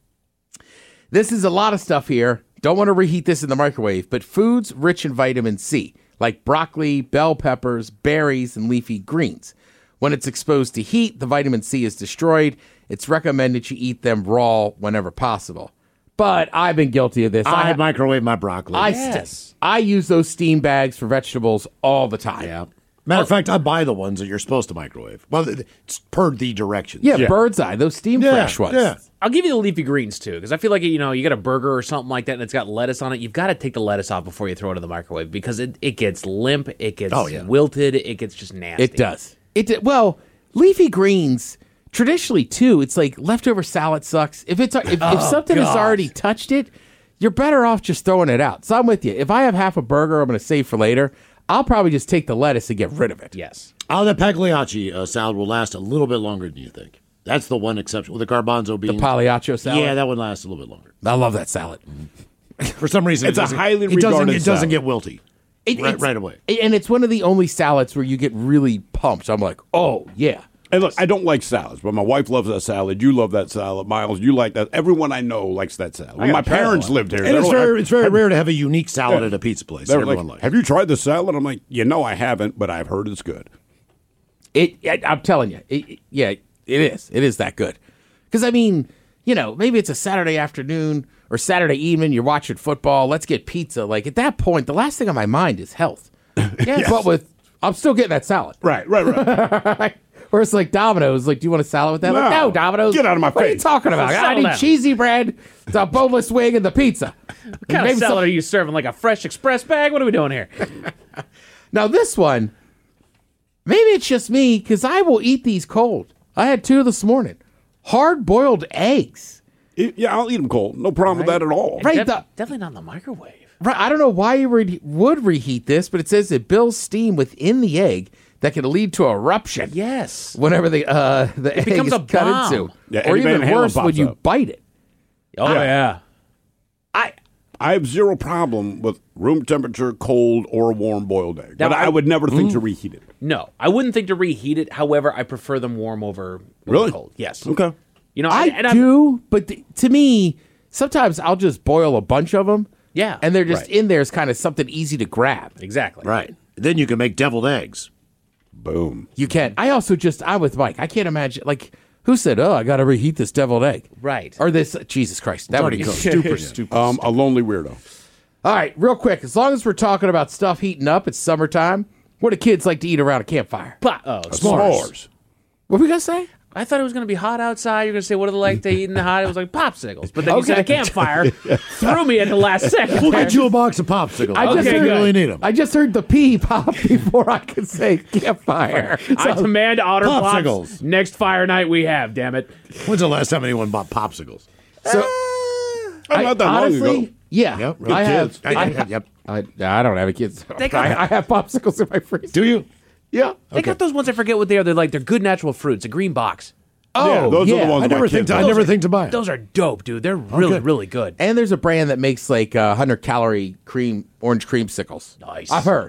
This is a lot of stuff here. Don't want to reheat this in the microwave, but foods rich in vitamin C, like broccoli, bell peppers, berries, and leafy greens. When it's exposed to heat, the vitamin C is destroyed. It's recommended you eat them raw whenever possible. But I've been guilty of this. I, I, microwave my broccoli. I, yes. st- I use those steam bags for vegetables all the time. Yeah. Matter of fact, I buy the ones that you're supposed to microwave. Well, it's per the directions. Yeah, bird's eye, those steam Yeah, fresh ones. yeah. I'll give you the leafy greens too, because I feel like you know you got a burger or something like that, and it's got lettuce on it. You've got to take the lettuce off before you throw it in the microwave because it, it gets limp, it gets Oh, yeah. wilted, it gets just nasty. It does. It d- well, leafy greens traditionally too. It's like leftover salad sucks. If it's if, if Oh, something has God. already touched it, you're better off just throwing it out. So I'm with you. If I have half a burger, I'm going to save for later. I'll probably just take the lettuce and get rid of it. Yes. Oh, that Pagliacci uh, salad will last a little bit longer than you think. That's the one exception with the garbanzo beans. The Pagliaccio salad. Yeah, that one lasts a little bit longer. I love that salad. For some reason, It's it a doesn't- highly it doesn't, regarded it doesn't salad. get wilty It- right, it's- right away. And it's one of the only salads where you get really pumped. I'm like, oh yeah. And look, I don't like salads, but my wife loves that salad. You love that salad. Miles, you like that. Everyone I know likes that salad. When got my a pair parents of them. lived here. And they it's were very, like, it's very have- rare to have a unique salad Yeah. at a pizza place. they that were everyone like, likes. have you tried the salad? I'm like, you know, I haven't, but I've heard it's good. It, I, I'm telling you, it, it- yeah, it is. It is that good. Because I mean, you know, maybe it's a Saturday afternoon or Saturday evening. You're watching football. Let's get pizza. Like at that point, the last thing on my mind is health. Yeah, Yes. but with I'm still getting that salad. Right, right, right. Or it's like Domino's. Like, do you want a salad with that? Like, No. no, Domino's. Get out of my What are you face. talking about? I Settle need down. cheesy bread, the boneless wing, and the pizza. What kind Maybe of salad some- are you serving? Like a fresh express bag? What are we doing here? Now this one, maybe it's just me because I will eat these cold. I had two this morning. Hard boiled eggs. It- yeah, I'll eat them cold. No problem with that at all. Right. Def- the- definitely not in the microwave. Right, I don't know why you re- would reheat this, but it says it builds steam within the egg that can lead to eruption. Yes. Whenever the uh, the egg becomes is a cut bomb. into, Yeah, or Eddie Van even Halen worse, when pops you up. bite it. Oh yeah. I I have zero problem with room temperature, cold, or warm boiled egg. Now, but I, I- would never think to reheat it. No, I wouldn't think to reheat it. However, I prefer them warm over, over Really? cold. Yes. Okay. You know, I and I'm- do, but th- to me, sometimes I'll just boil a bunch of them. Yeah. and they're just Right. in there as kind of something easy to grab. Exactly. Right. Then you can make deviled eggs. Boom. You can. I also just I'm with Mike. I can't imagine like who said, "Oh, I got to reheat this deviled egg." Right. Or this Jesus Christ. That would already be cooked. super stupid. Um, a lonely weirdo. All right, real quick. As long as we're talking about stuff heating up, it's summertime. What do kids like to eat around a campfire? But, oh, S'mores. What we gonna say? I thought it was going to be hot outside. You're going to say, what do they like to eat in the hot? It was like popsicles. But then you said a campfire. Threw me at the last second. We'll there. get you a box of popsicles. I just Okay, heard, good. really need them. I just heard the P pop before I could say campfire. I So- demand Otter Popsicles. Pops. Next fire night we have, damn it. When's the last time anyone bought popsicles? So, Oh, not that long honestly, ago. yeah, Yep, I have. kids. I, I- have yep. I, I don't have a kid. So They got- I, I have popsicles in my freezer. Do you? Yeah. They got those ones, I forget what they are. They're like, they're good natural fruits, a green box. Oh, Yeah, those are the ones I my never kids think to. I like. never think to buy. 'em. Those are dope, dude. They're really, good. really good. And there's a brand that makes like uh, one hundred calorie cream orange creamsicles. Nice. I've heard.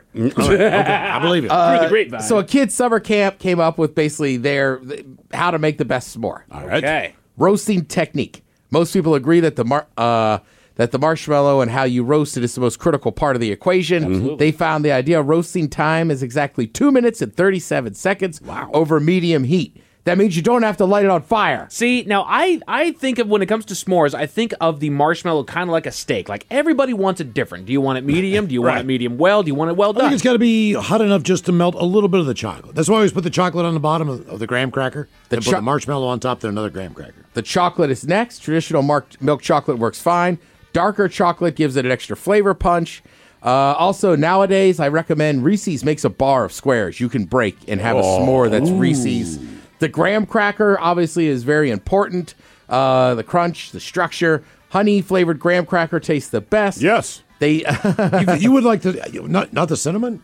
I believe it. Through the grapevine. So a kid's summer camp came up with basically their how to make the best s'more. All right. okay. Roasting technique. Most people agree that the mar- uh, that the marshmallow and how you roast it is the most critical part of the equation. They found the ideal roasting time is exactly two minutes and thirty-seven seconds over medium heat. That means you don't have to light it on fire. See, now I, I think of when it comes to s'mores, I think of the marshmallow kind of like a steak. Like everybody wants it different. Do you want it medium? Do you want it medium well? Do you want it well I think done? it's got to be hot enough just to melt a little bit of the chocolate. That's why I always put the chocolate on the bottom of, of the graham cracker. The Then put cho- the marshmallow on top, then another graham cracker. The chocolate is next. Traditional mark- milk chocolate works fine. Darker chocolate gives it an extra flavor punch. Uh, also, nowadays, I recommend Reese's makes a bar of squares you can break and have a s'more that's Reese's. The graham cracker, obviously, is very important. Uh, the crunch, the structure. Honey-flavored graham cracker tastes the best. Yes. They you, you would like the not not the cinnamon?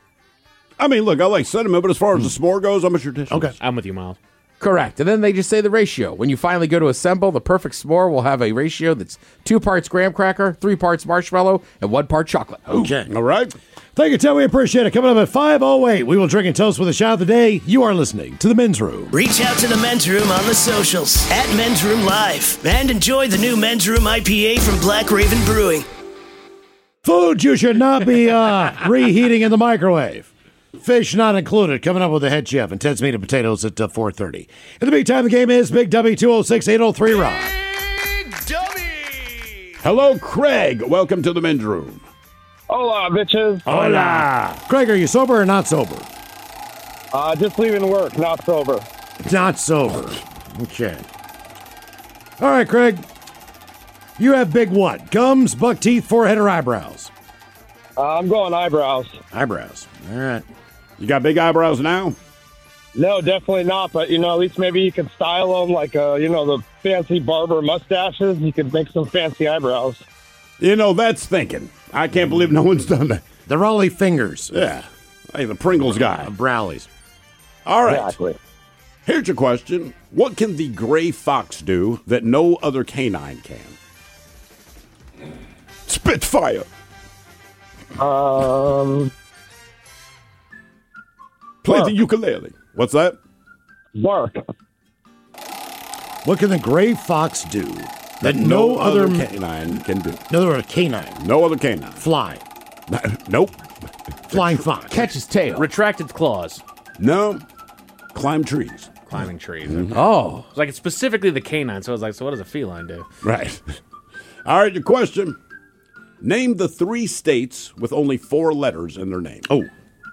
I mean, look, I like cinnamon, but as far as the s'more goes, I'm a traditionalist. Okay. I'm with you, Miles. Correct. And then they just say the ratio. When you finally go to assemble, the perfect s'more will have a ratio that's two parts graham cracker, three parts marshmallow, and one part chocolate. Okay. All right. Thank you, Tim. We appreciate it. Coming up at five oh eight, we will drink and toast with a shot of the day. You are listening to The Men's Room. Reach out to the Men's Room on the socials at Men's Room Live and enjoy the new Men's Room I P A from Black Raven Brewing. Food you should not be uh, reheating in the microwave. Fish not included. Coming up with the head chef and Ted's Meat and Potatoes at uh, four thirty. In the meantime, the game is Big W two oh six, eight oh three, Rob. Hello, Craig. Welcome to the men's room. Hola, bitches. Hola. Craig, are you sober or not sober? Uh, just leaving work, not sober. Not sober. Okay. All right, Craig. You have big what? Gums, buck teeth, forehead, or eyebrows? Uh, I'm going eyebrows. Eyebrows. All right. You got big eyebrows now? No, definitely not. But, you know, at least maybe you can style them like, uh, you know, the fancy barber mustaches. You could make some fancy eyebrows. You know, that's thinking. I can't believe no one's done that. The Raleigh fingers. Yeah. Hey, the Pringles guy. Browlies. All right. Exactly. Here's your question. What can the gray fox do that no other canine can? Spitfire. Um, Play bark. the ukulele. What's that? Bark. What can the gray fox do that, That no, other ma- canine can do. no other canine? No other canine. Fly. Nope. Flying fox. Catch his tail. Retracted claws. No. Climb trees. Climbing trees. Oh. It's like it's specifically the canine, so I was like, so what does a feline do? Right. All right, your question. Name the three states with only four letters in their name. Oh,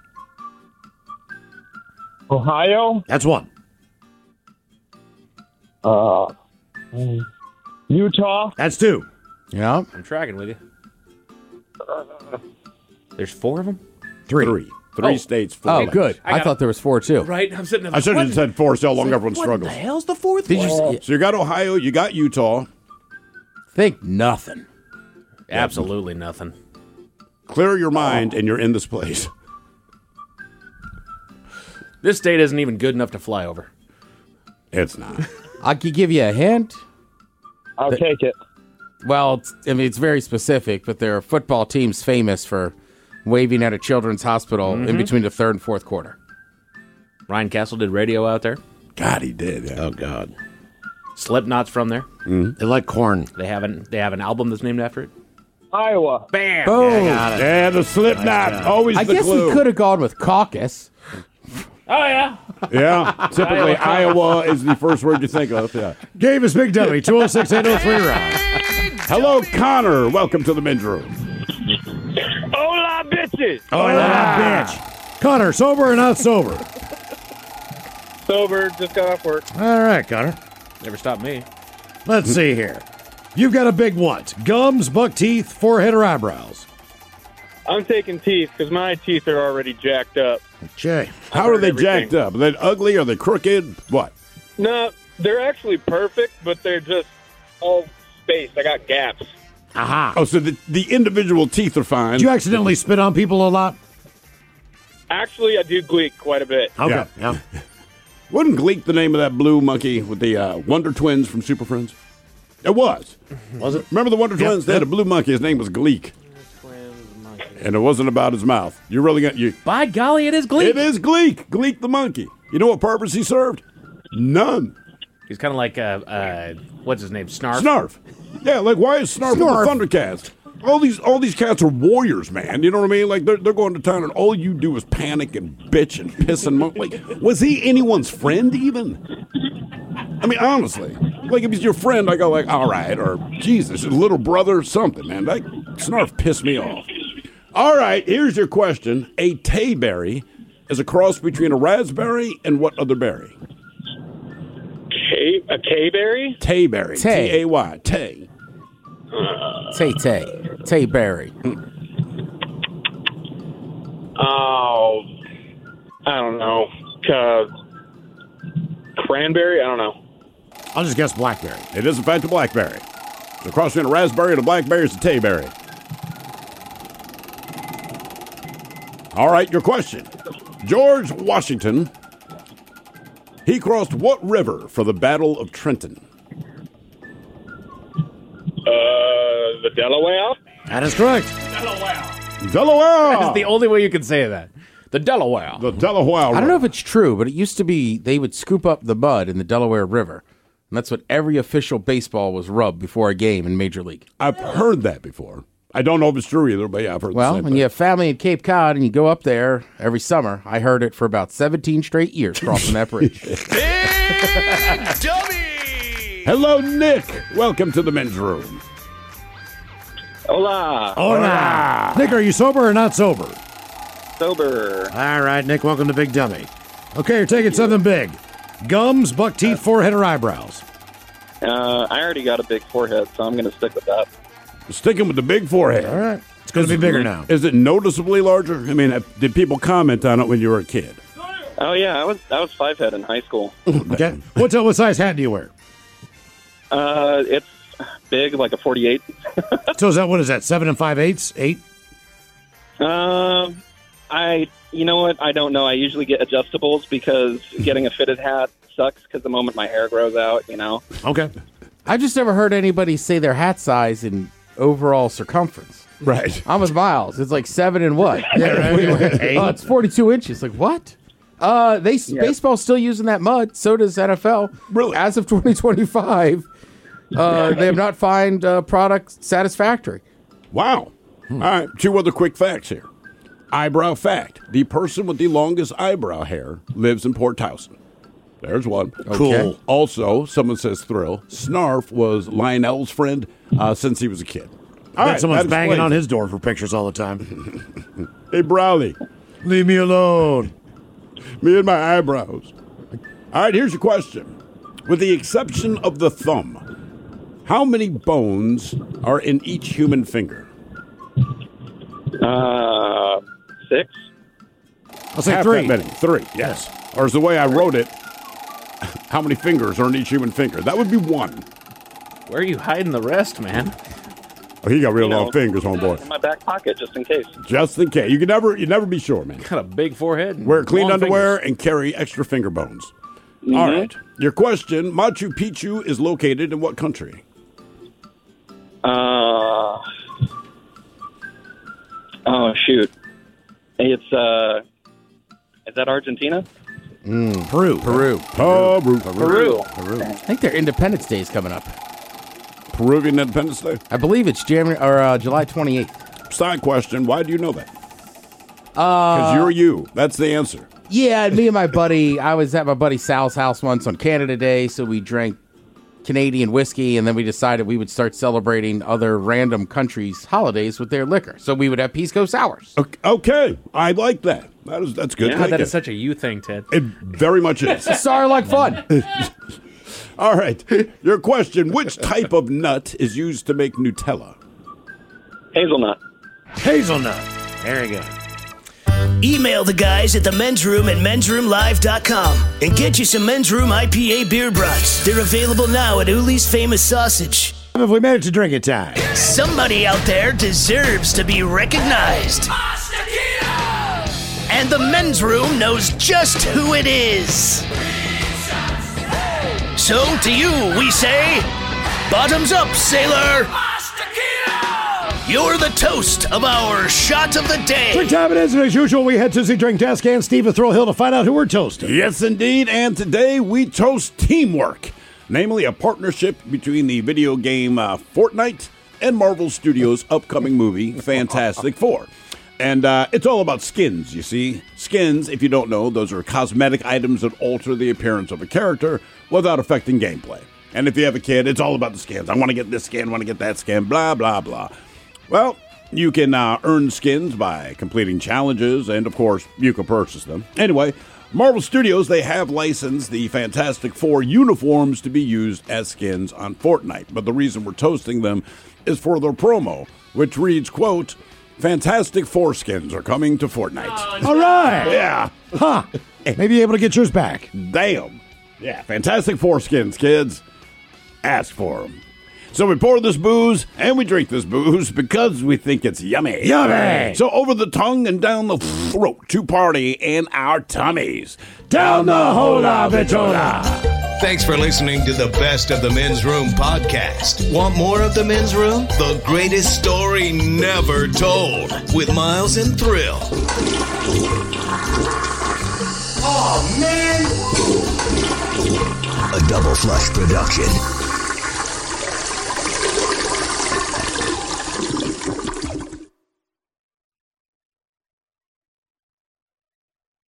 Ohio. that's one. Uh, Utah. That's two. Yeah. I'm tracking with you. There's four of them? Three. Three. Three Oh. states, four Oh, letters. good. I I, got- thought there was four too. Right? I'm sitting there I like, should have what- said four, so long like, everyone what struggles. the hell's the fourth Did one? you s- So you got Ohio, you got Utah. think nothing? Absolutely nothing. Clear your mind, and you're in this place. This state isn't even good enough to fly over. It's not. I could give you a hint. I'll take it. Well, it's, I mean, it's very specific, but there are football teams famous for waving at a children's hospital in between the third and fourth quarter. Ryan Castle did radio out there. God, he did. Yeah. Oh, God. Slipknot's from there. They like corn. They have an they have an album that's named after it. Iowa. Bam. Boom. Yeah, the Slipknot. Always I the guess clue. we could have gone with caucus. Oh yeah. Yeah, typically Iowa is the first word you think of. Yeah. Game is Big W, two oh six, eight oh three, Rob. Hello, Connor. Welcome to the men's room. Hola, bitches. Oh, that bitch. Connor, sober or not sober? Sober, just got off work. All right, Connor. Never stopped me. Let's see here. You've got a big what? Gums, buck teeth, forehead, or eyebrows? I'm taking teeth because my teeth are already jacked up. Okay. How are they everything. jacked up? Are they ugly? Are they crooked? What? No, they're actually perfect, but they're just all spaced. I got gaps. Aha. Oh, so the, the individual teeth are fine. Did you accidentally spit on people a lot? Actually, I do gleek quite a bit. Okay. Yeah. Yeah. Wasn't Gleek the name of that blue monkey with the uh, Wonder Twins from Super Friends? It was. Was it? Remember the Wonder Yep, Twins? They had a yep. blue monkey. His name was Gleek. And it wasn't about his mouth. You really got you. By golly, it is Gleek. It is Gleek. Gleek the monkey. You know what purpose he served? None. He's kind of like, uh, uh, what's his name? Snarf? Snarf. Yeah, like why is Snarf, Snarf. with the Thundercats? All these all these cats are warriors, man. You know what I mean? Like they're they're going to town and all you do is panic and bitch and piss and moan. Like, was he anyone's friend even? I mean, honestly. Like if he's your friend, I go like, all right, or Jesus, his little brother or something, man. That Snarf pissed me off. All right, here's your question. A tayberry is a cross between a raspberry and what other berry? K, a K-berry? Tayberry. Tay. T A Y. Tay. Tay Tay. Tay Berry. Oh, I don't know. Uh, cranberry? I don't know. I'll just guess blackberry. It is, in fact, a blackberry. It's a cross between a raspberry and a blackberry is a tayberry. All right, your question. George Washington, he crossed what river for the Battle of Trenton? Uh, the Delaware? That is correct. Delaware! That's the only way you can say that. The Delaware. The Delaware. I don't know if it's true, but it used to be they would scoop up the mud in the Delaware River. And that's what every official baseball was rubbed before a game in Major League. I've heard that before. I don't know if it's true either, but yeah, I've heard Well, the same when thing. you have family in Cape Cod and you go up there every summer, I heard it for about seventeen straight years crossing that bridge. Big Dummy! Hello, Nick. Welcome to the men's room. Hola. Hola. Nick, are you sober or not sober? Sober. All right, Nick, welcome to Big Dummy. Okay, you're taking something big. Gums, buck teeth, forehead, or eyebrows? Uh, I already got a big forehead, so I'm going to stick with that. Sticking with the big forehead. All right. It's going to be bigger now. Is it noticeably larger? I mean, uh, did people comment on it when you were a kid? Oh yeah, I was I was five head in high school. Okay. What, what size hat do you wear? Uh, it's big, like a forty-eight. So is that, what is that, seven and five eighths? Eight? Um, I you know what? I don't know. I usually get adjustables because getting a fitted hat sucks because the moment my hair grows out, you know. Okay. I've just never heard anybody say their hat size in overall circumference. Right. I'm with Miles. It's like seven and what? Yeah, right. Oh, it's forty-two inches. Like what? Uh, they baseball's still using that mud. So does N F L. Really? As of twenty twenty-five, uh, they have not found uh, product satisfactory. Wow. Hmm. All right, two other quick facts here. Eyebrow fact. The person with the longest eyebrow hair lives in Port Towson. There's one. Cool. Also, someone says thrill. Snarf was Lionel's friend uh, since he was a kid. I bet right, someone's that banging explains on it. his door for pictures all the time. Hey, Browley. Leave me alone. Me and my eyebrows. All right, here's your question. With the exception of the thumb, how many bones are in each human finger? Uh, six. I'll say Half three. that many. Three, yes. Or is the way I wrote it, how many fingers are in each human finger? That would be one. Where are you hiding the rest, man? Oh, he got real You know, long fingers, homeboy. In my back pocket, just in case. Just in case. You can never you never be sure, man. Got a big forehead. and Wear clean long underwear fingers. and carry extra finger bones. All right. Your question, Machu Picchu is located in what country? Uh, oh shoot, it's uh, is that Argentina? Mm. Peru. Peru. Peru. Peru. Peru. I think their Independence Day is coming up. Peruvian Independence Day? I believe it's January or uh, July twenty-eighth. Side question, why do you know that? Because Uh, you're you. That's the answer. Yeah, me and my buddy, I was at my buddy Sal's house once on Canada Day, so we drank Canadian whiskey, and then we decided we would start celebrating other random countries' holidays with their liquor. So we would have Pisco Sours. Okay, I like that. That is, that's good. God, Thank that you. is such a you thing, Ted. It very much is. Sorry, like fun. All right. Your question, which type of nut is used to make Nutella? Hazelnut. Hazelnut. Very good. Email the guys at the men's room at men's room live dot com and get you some Men's Room I P A beer brats. They're available now at Uli's Famous Sausage. Have we made it to drinking time? Somebody out there deserves to be recognized. And the Men's Room knows just who it is. So to you, we say, bottoms up, sailor. You're the toast of our shot of the day. Drink time it is, and as usual, we head to the drink desk and Steve at Thrill Hill to find out who we're toasting. Yes, indeed. And today we toast teamwork, namely a partnership between the video game uh, Fortnite and Marvel Studios' upcoming movie, Fantastic Four. And uh, it's all about skins, you see. Skins, if you don't know, those are cosmetic items that alter the appearance of a character without affecting gameplay. And if you have a kid, it's all about the skins. I want to get this skin, I want to get that skin, blah, blah, blah. Well, you can uh, earn skins by completing challenges, and of course, you can purchase them. Anyway, Marvel Studios, they have licensed the Fantastic Four uniforms to be used as skins on Fortnite. But the reason we're toasting them is for their promo, which reads, quote, Fantastic Four skins are coming to Fortnite. All right. Yeah. Huh. Maybe you're able to get yours back. Damn. Yeah, Fantastic Four skins, kids. Ask for them. So we pour this booze, and we drink this booze because we think it's yummy. Yummy! So over the tongue and down the throat to party in our tummies. Down the hola vitola. Thanks for listening to the Best of the Men's Room podcast. Want more of the Men's Room? The greatest story never told with Miles and Thrill. Oh, man. A Double Flush production.